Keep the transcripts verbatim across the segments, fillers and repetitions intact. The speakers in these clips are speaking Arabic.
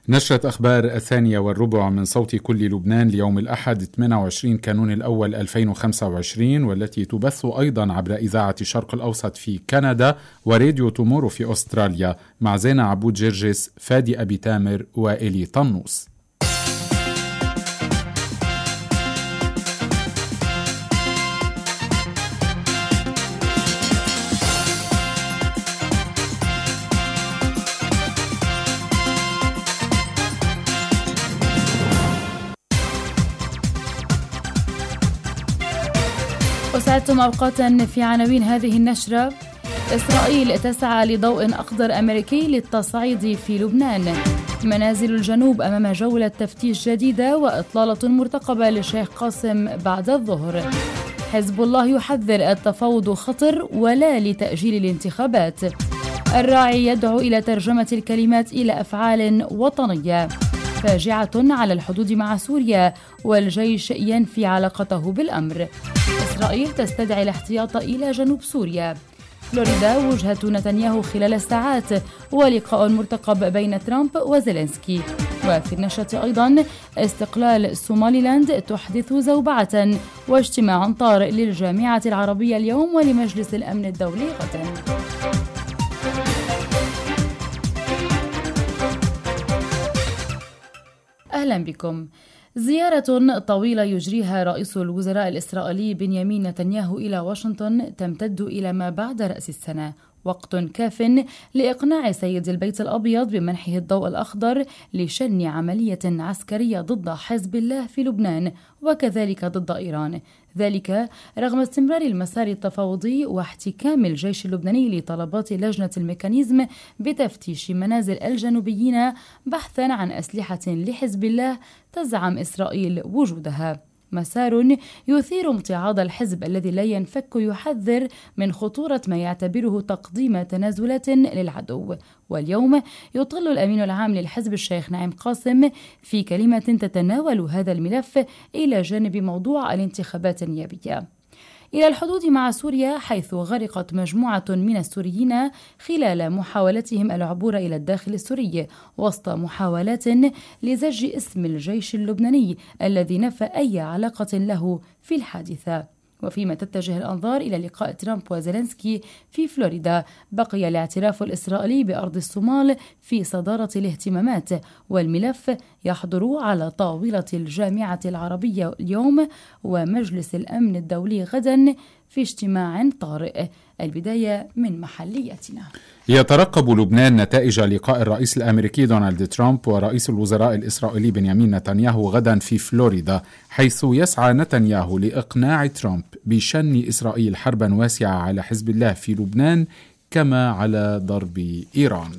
نشرة أخبار الثانية والربع من صوت كل لبنان ليوم الأحد ثمانية وعشرين كانون الأول ألفين وخمسة وعشرين، والتي تبث أيضا عبر إذاعة الشرق الأوسط في كندا وراديو تومورو في أستراليا، مع زينة عبود جرجس، فادي أبي تامر وإلي طنوس. أسعدتم أوقاتا في عناوين هذه النشرة. إسرائيل تسعى لضوء أخضر أمريكي للتصعيد في لبنان. منازل الجنوب أمام جولة تفتيش جديدة وإطلالة مرتقبة للشيخ قاسم بعد الظهر. حزب الله يحذر التفاوض خطر ولا لتأجيل الانتخابات. الراعي يدعو إلى ترجمة الكلمات إلى أفعال وطنية. فاجعة على الحدود مع سوريا والجيش ينفي علاقته بالأمر. إسرائيل تستدعي الاحتياط إلى جنوب سوريا. فلوريدا وجهة نتنياهو خلال الساعات ولقاء مرتقب بين ترامب وزيلينسكي. وفي النشرة أيضا استقلال سوماليلاند تحدث زوبعة واجتماع طارئ للجامعة العربية اليوم ولمجلس الأمن الدولي غدا. أهلا بكم. زيارة طويلة يجريها رئيس الوزراء الإسرائيلي بنيامين نتنياهو إلى واشنطن تمتد إلى ما بعد رأس السنة، وقت كاف لإقناع سيد البيت الأبيض بمنحه الضوء الأخضر لشن عملية عسكرية ضد حزب الله في لبنان وكذلك ضد إيران، ذلك رغم استمرار المسار التفاوضي واحتكام الجيش اللبناني لطلبات لجنة الميكانيزم بتفتيش منازل الجنوبيين بحثا عن أسلحة لحزب الله تزعم إسرائيل وجودها. مسار يثير امتعاض الحزب الذي لا ينفك يحذر من خطورة ما يعتبره تقديم تنازلات للعدو. واليوم يطل الأمين العام للحزب الشيخ نعيم قاسم في كلمة تتناول هذا الملف إلى جانب موضوع الانتخابات النيابية إلى الحدود مع سوريا، حيث غرقت مجموعة من السوريين خلال محاولتهم العبور إلى الداخل السوري وسط محاولات لزج اسم الجيش اللبناني الذي نفى أي علاقة له في الحادثة. وفيما تتجه الأنظار إلى لقاء ترامب وزيلينسكي في فلوريدا، بقي الاعتراف الإسرائيلي بأرض الصومال في صدارة الاهتمامات، والملف يحضر على طاولة الجامعة العربية اليوم ومجلس الأمن الدولي غدا في اجتماع طارئ. البداية من محليتنا. يترقب لبنان نتائج لقاء الرئيس الأمريكي دونالد ترامب ورئيس الوزراء الإسرائيلي بنيامين نتنياهو غدا في فلوريدا، حيث يسعى نتنياهو لإقناع ترامب بشن إسرائيل حربا واسعة على حزب الله في لبنان كما على ضرب إيران.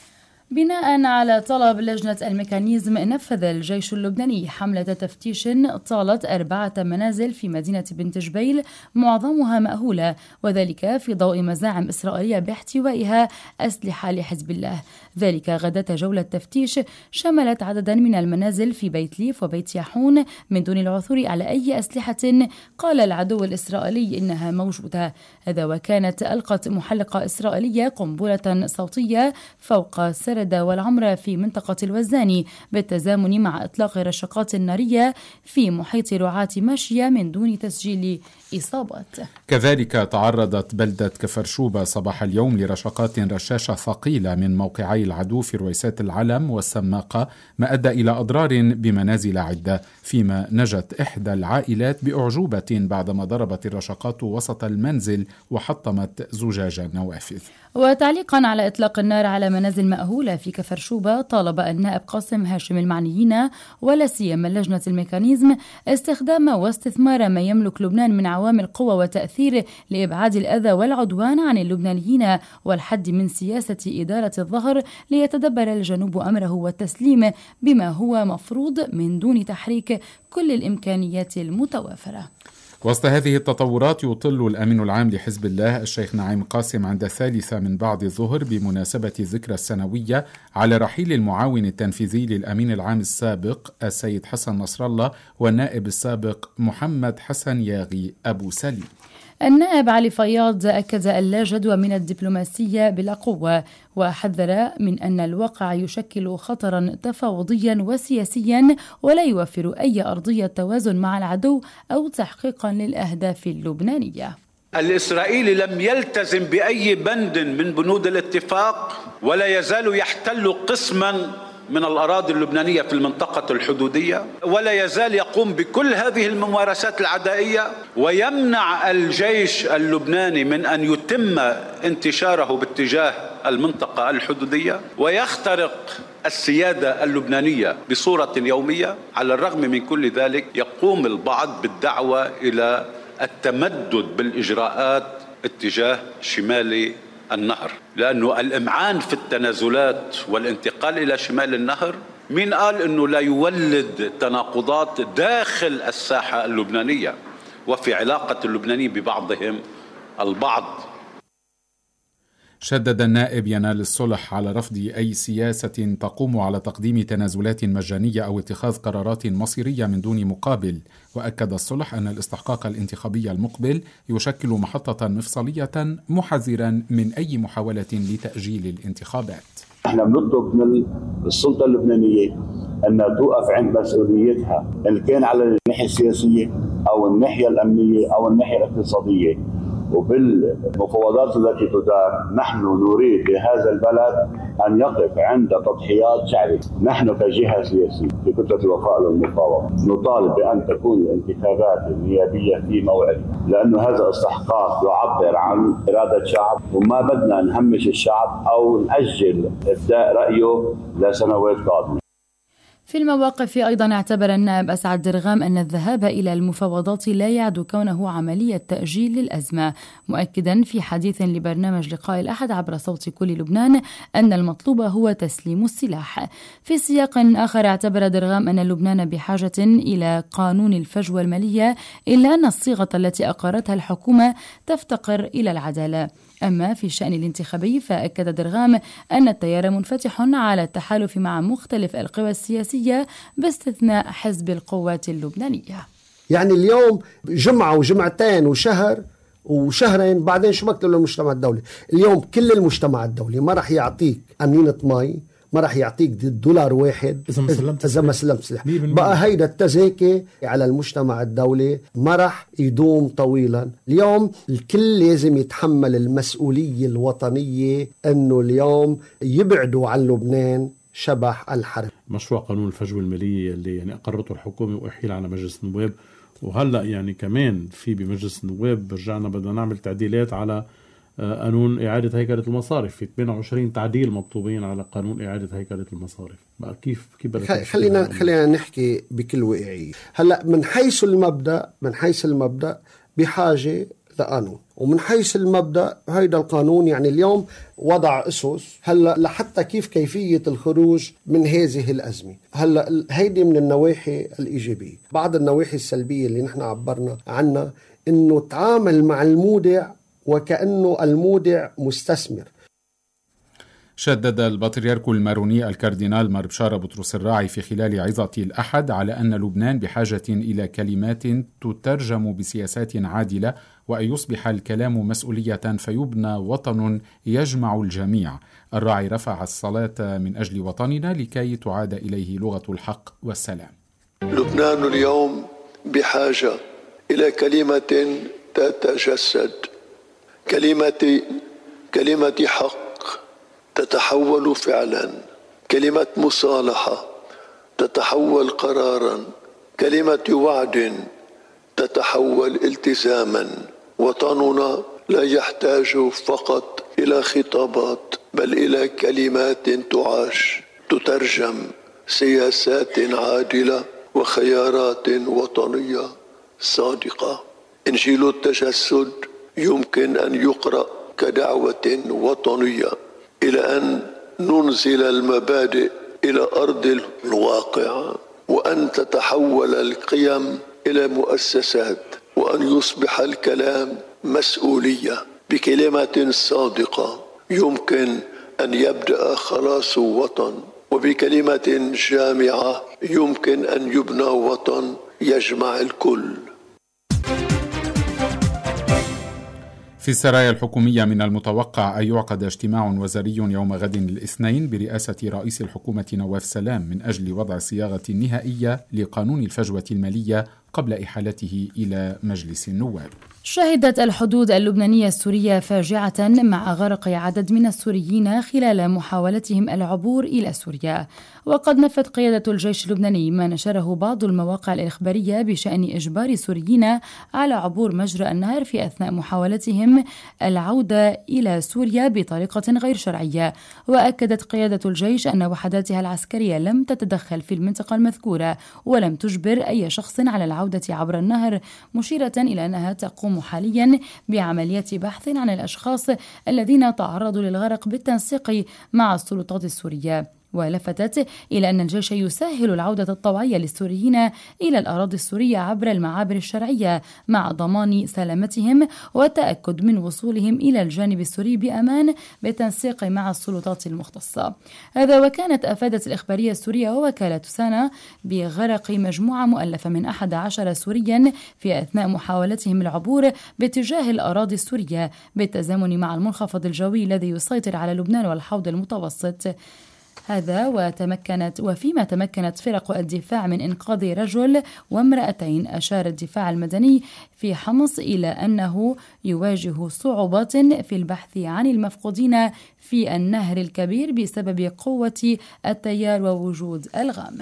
بناء على طلب لجنة الميكانيزم، نفذ الجيش اللبناني حملة تفتيش طالت أربعة منازل في مدينة بنت جبيل معظمها مأهولة، وذلك في ضوء مزاعم إسرائيلية باحتوائها أسلحة لحزب الله. ذلك غداة جولة تفتيش شملت عددا من المنازل في بيت ليف وبيت ياحون من دون العثور على أي أسلحة قال العدو الإسرائيلي إنها موجودة. هذا وكانت ألقت محلقة إسرائيلية قنبلة صوتية فوق سرد والعمرة في منطقة الوزاني بالتزامن مع إطلاق رشقات نارية في محيط رعاة ماشية من دون تسجيل إصابات. كذلك تعرضت بلدة كفرشوبة صباح اليوم لرشقات رشاشة ثقيلة من موقعي العدو في رويسات العلم والسماقة، ما أدى إلى أضرار بمنازل عدة، فيما نجت إحدى العائلات بأعجوبة بعدما ضربت الرشقات وسط المنزل وحطمت زجاج النوافذ. وتعليقا على إطلاق النار على منازل مأهولة في كفرشوبة، طالب النائب قاسم هاشم المعنيين ولا سيما لجنة الميكانيزم استخدام واستثمار ما يملك لبنان من عوامل قوة وتأثير لإبعاد الأذى والعدوان عن اللبنانيين والحد من سياسة إدارة الظهر ليتدبر الجنوب أمره والتسليم بما هو مفروض من دون تحريك كل الإمكانيات المتوافرة. وسط هذه التطورات يطل الأمين العام لحزب الله الشيخ نعيم قاسم عند الثالثة من بعد الظهر بمناسبة الذكرى السنوية على رحيل المعاون التنفيذي للأمين العام السابق السيد حسن نصر الله والنائب السابق محمد حسن ياغي أبو سليم. النائب علي فياض أكد أن لا جدوى من الدبلوماسية بلا قوة، وحذر من أن الواقع يشكل خطرا تفاوضيا وسياسيا ولا يوفر أي أرضية توازن مع العدو أو تحقيقا للأهداف اللبنانية. الإسرائيلي لم يلتزم بأي بند من بنود الاتفاق ولا يزال يحتل قسما من الأراضي اللبنانية في المنطقة الحدودية، ولا يزال يقوم بكل هذه الممارسات العدائية ويمنع الجيش اللبناني من أن يتم انتشاره باتجاه المنطقة الحدودية ويخترق السيادة اللبنانية بصورة يومية. على الرغم من كل ذلك يقوم البعض بالدعوة إلى التمدد بالإجراءات اتجاه شمال النهر، لأنه الإمعان في التنازلات والانتقال إلى شمال النهر مين قال أنه لا يولد تناقضات داخل الساحة اللبنانية وفي علاقة اللبنانيين ببعضهم البعض. شدد النائب ينال الصلح على رفض أي سياسة تقوم على تقديم تنازلات مجانية أو اتخاذ قرارات مصيرية من دون مقابل، وأكد الصلح أن الاستحقاق الانتخابي المقبل يشكل محطة مفصلية، محذرا من أي محاولة لتأجيل الانتخابات. احنا بنطلب من السلطة اللبنانية أن توقف عند مسؤوليتها، إن كان على الناحية السياسية أو الناحية الأمنية أو الناحية الاقتصادية. وبالمفاوضات التي تدار نحن نريد لهذا البلد أن يقف عند تضحيات شعبية. نحن كجهة سياسية في كتلة الوفاء للمفاوضة نطالب بأن تكون الانتخابات النيابية في موعدها، لأنه هذا استحقاق يعبر عن إرادة شعب، وما بدنا نهمش الشعب أو نأجل إبداء رأيه لسنوات قادمة. في المواقف أيضا اعتبر النائب أسعد درغام أن الذهاب إلى المفاوضات لا يعد كونه عملية تأجيل للأزمة، مؤكدا في حديث لبرنامج لقاء الأحد عبر صوت كل لبنان أن المطلوب هو تسليم السلاح. في سياق آخر اعتبر درغام أن لبنان بحاجة إلى قانون الفجوة المالية، إلا أن الصيغة التي أقرتها الحكومة تفتقر إلى العدالة. أما في الشأن الانتخابي فأكد درغام أن التيار منفتح على التحالف مع مختلف القوى السياسية باستثناء حزب القوات اللبنانية. يعني اليوم جمعة وجمعتين وشهر وشهرين بعدين شو بكتب للمجتمع الدولي؟ اليوم كل المجتمع الدولي ما رح يعطيك أمينة مي، ما رح يعطيك دولار واحد إذا ما سلمت سلاح. بقى هيدا التزاكي على المجتمع الدولي ما رح يدوم طويلا. اليوم الكل لازم يتحمل المسؤولية الوطنية أنه اليوم يبعدوا عن لبنان شبح الحرب. مشروع قانون الفجوة المالية اللي يعني أقرته الحكومة وأحيل على مجلس النواب، وهلأ يعني كمان في بمجلس النواب رجعنا بدنا نعمل تعديلات على قانون إعادة هيكلة المصارف. في ثمانية وعشرين تعديل مطلوبين على قانون إعادة هيكلة المصارف. بقى كيف كيف خلينا خلينا نحكي بكل واقعية. هلا من حيث المبدأ من حيث المبدأ بحاجة لقانون، ومن حيث المبدأ هيدا القانون يعني اليوم وضع أسس هلا لحتى كيف كيفية الخروج من هذه الأزمة. هلا هيدي من النواحي الإيجابية. بعض النواحي السلبية اللي نحن عبرنا عنها إنه تعامل مع المودع وكأنه المودع مستثمر. شدد البطريرك الماروني الكاردينال مار بشارة بطرس الراعي في خلال عظة الأحد على أن لبنان بحاجة إلى كلمات تترجم بسياسات عادلة، وأن يصبح الكلام مسؤولية فيبنى وطن يجمع الجميع. الراعي رفع الصلاة من أجل وطننا لكي تعاد إليه لغة الحق والسلام. لبنان اليوم بحاجة إلى كلمة تتجسد، كلمة كلمة حق تتحول فعلا، كلمة مصالحة تتحول قرارا، كلمة وعد تتحول التزاما. وطننا لا يحتاج فقط إلى خطابات بل إلى كلمات تعاش، تترجم سياسات عادلة وخيارات وطنية صادقة. إنجيل التجسد يمكن أن يقرأ كدعوة وطنية إلى أن ننزل المبادئ إلى أرض الواقع، وأن تتحول القيم إلى مؤسسات، وأن يصبح الكلام مسؤولية. بكلمة صادقة يمكن أن يبدأ خلاص وطن، وبكلمة جامعة يمكن أن يبنى وطن يجمع الكل. في السرايا الحكومية من المتوقع أن يعقد اجتماع وزاري يوم غد الاثنين برئاسة رئيس الحكومة نواف سلام من أجل وضع الصياغة النهائية لقانون الفجوة المالية قبل إحالته إلى مجلس النواب. شهدت الحدود اللبنانية السورية فاجعة مع غرق عدد من السوريين خلال محاولتهم العبور إلى سوريا، وقد نفت قيادة الجيش اللبناني ما نشره بعض المواقع الإخبارية بشأن إجبار السوريين على عبور مجرى النهر في أثناء محاولتهم العودة إلى سوريا بطريقة غير شرعية. وأكدت قيادة الجيش أن وحداتها العسكرية لم تتدخل في المنطقة المذكورة ولم تجبر أي شخص على العودة عبر النهر، مشيرة إلى أنها تقوم حاليا بعملية بحث عن الأشخاص الذين تعرضوا للغرق بالتنسيق مع السلطات السورية. ولفتت إلى أن الجيش يسهل العودة الطوعية للسوريين إلى الأراضي السورية عبر المعابر الشرعية مع ضمان سلامتهم والتأكد من وصولهم إلى الجانب السوري بأمان بالتنسيق مع السلطات المختصة. هذا وكانت أفادت الإخبارية السورية ووكالة سانا بغرق مجموعة مؤلفة من أحد عشر سوريا في أثناء محاولتهم العبور باتجاه الأراضي السورية بالتزامن مع المنخفض الجوي الذي يسيطر على لبنان والحوض المتوسط. هذا وتمكنت وفيما تمكنت فرق الدفاع من إنقاذ رجل وامرأتين. أشار الدفاع المدني في حمص إلى أنه يواجه صعوبات في البحث عن المفقودين في النهر الكبير بسبب قوة التيار ووجود الغام.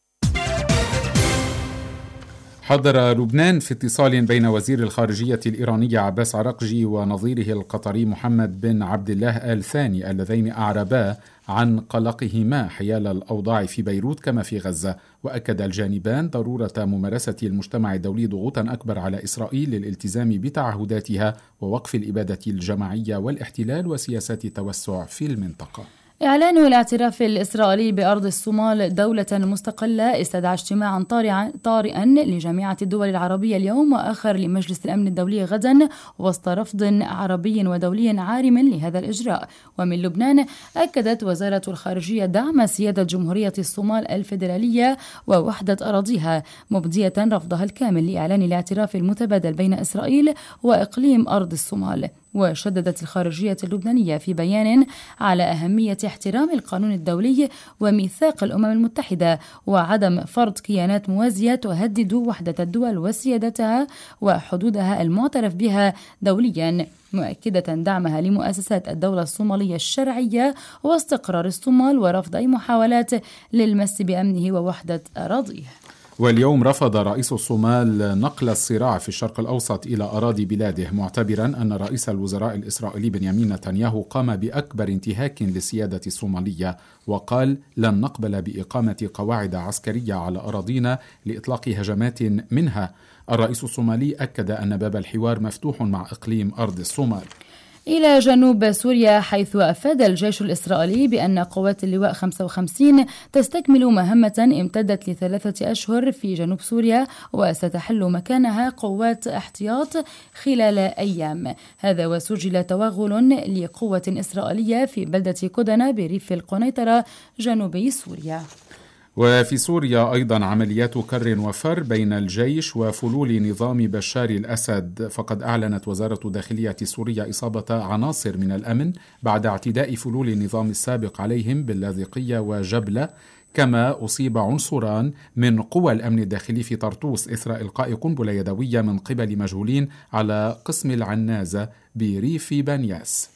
حضر لبنان في اتصال بين وزير الخارجية الإيراني عباس عراقجي ونظيره القطري محمد بن عبد الله آل ثاني اللذين أعربا عن قلقهما حيال الأوضاع في بيروت كما في غزة. وأكد الجانبان ضرورة ممارسة المجتمع الدولي ضغوطا أكبر على إسرائيل للالتزام بتعهداتها ووقف الإبادة الجماعية والاحتلال وسياسات التوسع في المنطقة. إعلان الاعتراف الإسرائيلي بأرض الصومال دولة مستقلة استدعى اجتماعا طارئا لجامعة الدول العربية اليوم وآخر لمجلس الأمن الدولي غدا وسط رفض عربي ودولي عارم لهذا الإجراء. ومن لبنان أكدت وزارة الخارجية دعم سيادة جمهورية الصومال الفيدرالية ووحدة أراضيها، مبدية رفضها الكامل لإعلان الاعتراف المتبادل بين إسرائيل وإقليم أرض الصومال. وشددت الخارجية اللبنانية في بيان على أهمية احترام القانون الدولي وميثاق الأمم المتحدة وعدم فرض كيانات موازية تهدد وحدة الدول وسيادتها وحدودها المعترف بها دوليا، مؤكدة دعمها لمؤسسات الدولة الصومالية الشرعية واستقرار الصومال ورفض أي محاولات للمس بأمنه ووحدة أراضيه. واليوم رفض رئيس الصومال نقل الصراع في الشرق الأوسط إلى أراضي بلاده، معتبرا أن رئيس الوزراء الإسرائيلي بنيامين نتنياهو قام بأكبر انتهاك للسيادة الصومالية، وقال لن نقبل بإقامة قواعد عسكرية على أراضينا لإطلاق هجمات منها. الرئيس الصومالي أكد أن باب الحوار مفتوح مع إقليم أرض الصومال. إلى جنوب سوريا، حيث أفاد الجيش الإسرائيلي بأن قوات اللواء خمسة وخمسين تستكمل مهمة امتدت لثلاثة أشهر في جنوب سوريا وستحل مكانها قوات احتياط خلال أيام. هذا وسجل توغل لقوة إسرائيلية في بلدة كودنا بريف القنيطرة جنوبي سوريا. وفي سوريا أيضا عمليات كر وفر بين الجيش وفلول نظام بشار الأسد، فقد أعلنت وزارة الداخلية السورية إصابة عناصر من الأمن بعد اعتداء فلول النظام السابق عليهم باللاذقية وجبلة، كما أصيب عنصران من قوى الأمن الداخلي في طرطوس إثر إلقاء قنبلة يدوية من قبل مجهولين على قسم العنازة بريف بانياس.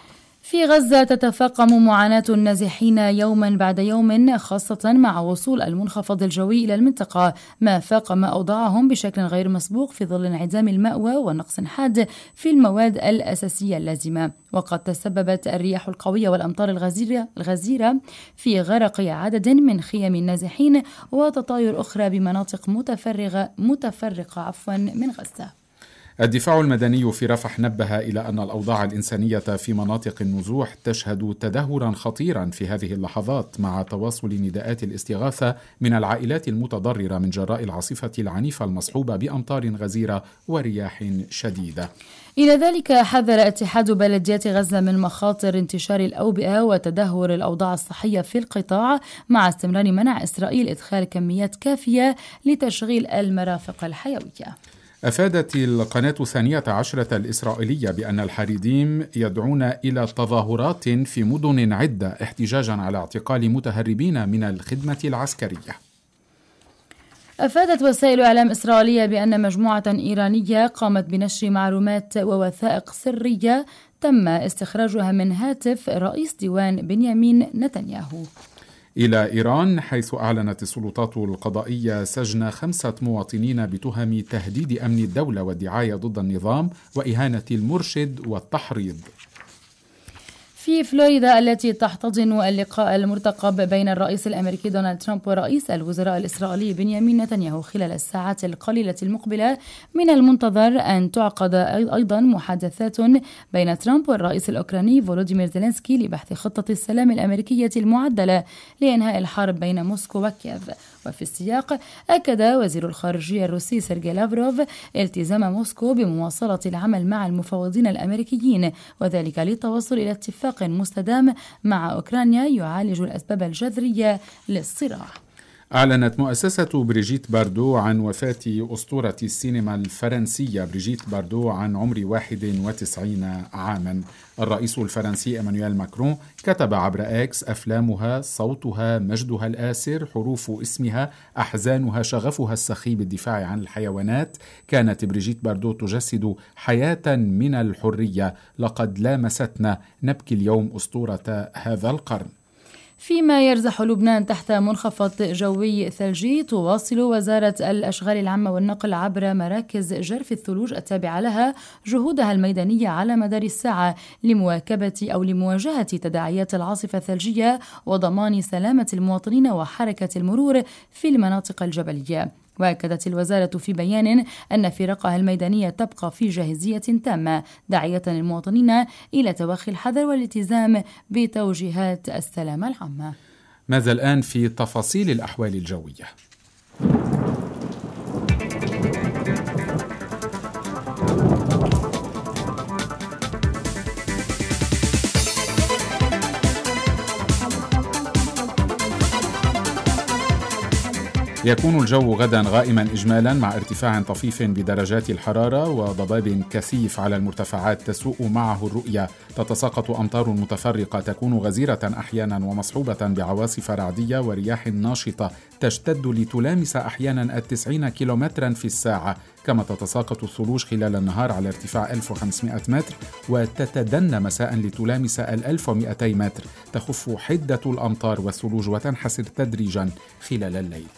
في غزة تتفاقم معاناة النازحين يوما بعد يوم، خاصة مع وصول المنخفض الجوي إلى المنطقة، ما فاقم أوضاعهم بشكل غير مسبوق في ظل انعدام المأوى ونقص حاد في المواد الأساسية اللازمة. وقد تسببت الرياح القوية والأمطار الغزيرة, الغزيرة في غرق عدد من خيم النازحين وتطاير أخرى بمناطق متفرغة متفرقة عفوا من غزة. الدفاع المدني في رفح نبه إلى أن الأوضاع الإنسانية في مناطق النزوح تشهد تدهورا خطيرا في هذه اللحظات، مع تواصل نداءات الاستغاثة من العائلات المتضررة من جراء العاصفة العنيفة المصحوبة بأمطار غزيرة ورياح شديدة. إلى ذلك حذر اتحاد بلديات غزة من مخاطر انتشار الأوبئة وتدهور الأوضاع الصحية في القطاع، مع استمرار منع إسرائيل إدخال كميات كافية لتشغيل المرافق الحيوية. أفادت القناة الثانية عشرة الإسرائيلية بأن الحريديم يدعون إلى تظاهرات في مدن عدة احتجاجا على اعتقال متهربين من الخدمة العسكرية. أفادت وسائل إعلام إسرائيلية بأن مجموعة إيرانية قامت بنشر معلومات ووثائق سرية تم استخراجها من هاتف رئيس ديوان بنيامين نتنياهو إلى إيران، حيث أعلنت السلطات القضائية سجن خمسة مواطنين بتهم تهديد أمن الدولة والدعاية ضد النظام وإهانة المرشد والتحريض. في فلوريدا التي تحتضن اللقاء المرتقب بين الرئيس الأمريكي دونالد ترامب ورئيس الوزراء الإسرائيلي بنيامين نتنياهو خلال الساعات القليلة المقبلة، من المنتظر أن تعقد أيضا محادثات بين ترامب والرئيس الأوكراني فولوديمير زيلينسكي لبحث خطة السلام الأمريكية المعدلة لإنهاء الحرب بين موسكو وكييف. وفي السياق، أكد وزير الخارجية الروسي سيرجي لافروف التزام موسكو بمواصلة العمل مع المفاوضين الأمريكيين، وذلك للتوصل إلى اتفاق مستدام مع أوكرانيا يعالج الأسباب الجذرية للصراع. أعلنت مؤسسة بريجيت باردو عن وفاة أسطورة السينما الفرنسية بريجيت باردو عن عمر واحد وتسعين عاما. الرئيس الفرنسي إيمانويل ماكرون كتب عبر إكس: أفلامها، صوتها، مجدها الآسر، حروف اسمها، أحزانها، شغفها السخي بالدفاع عن الحيوانات. كانت بريجيت باردو تجسد حياة من الحرية. لقد لامستنا، نبكي اليوم أسطورة هذا القرن. فيما يرزح لبنان تحت منخفض جوي ثلجي، تواصل وزارة الأشغال العامة والنقل عبر مراكز جرف الثلوج التابعة لها جهودها الميدانية على مدار الساعة لمواكبة أو لمواجهة تداعيات العاصفة الثلجية وضمان سلامة المواطنين وحركة المرور في المناطق الجبلية. وأكدت الوزارة في بيان أن فرقها الميدانية تبقى في جاهزية تامة، داعية المواطنين إلى توخي الحذر والالتزام بتوجيهات السلامة العامة. ماذا الآن في تفاصيل الأحوال الجوية؟ يكون الجو غدا غائما إجمالا مع ارتفاع طفيف بدرجات الحرارة وضباب كثيف على المرتفعات تسوء معه الرؤية. تتساقط أمطار متفرقة تكون غزيرة أحيانا ومصحوبة بعواصف رعدية ورياح ناشطة تشتد لتلامس أحيانا التسعين كيلومترا في الساعة. كما تتساقط الثلوج خلال النهار على ارتفاع ألف وخمسمائة متر وتتدنى مساء لتلامس ألف ومئتي متر. تخف حدة الأمطار والثلوج وتنحسر تدريجا خلال الليل.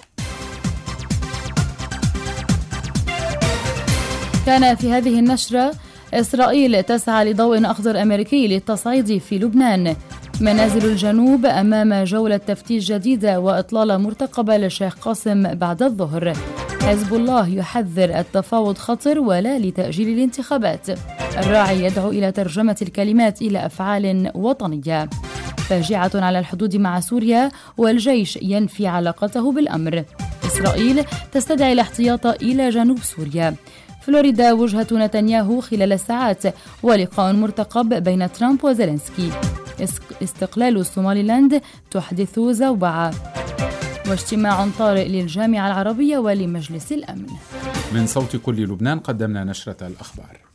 كان في هذه النشرة: إسرائيل تسعى لضوء أخضر أمريكي للتصعيد في لبنان. منازل الجنوب أمام جولة تفتيش جديدة وإطلالة مرتقبة للشيخ قاسم بعد الظهر. حزب الله يحذر التفاوض خطر ولا لتأجيل الانتخابات. الراعي يدعو إلى ترجمة الكلمات إلى أفعال وطنية. فاجعة على الحدود مع سوريا والجيش ينفي علاقته بالأمر. إسرائيل تستدعي الاحتياط إلى جنوب سوريا. فلوريدا وجهة نتنياهو خلال الساعات، ولقاء مرتقب بين ترامب وزيلينسكي. استقلال سوماليلاند تحدث زوبعة. واجتماع طارئ للجامعة العربية ولمجلس الأمن. من صوت كل لبنان قدمنا نشرة الأخبار.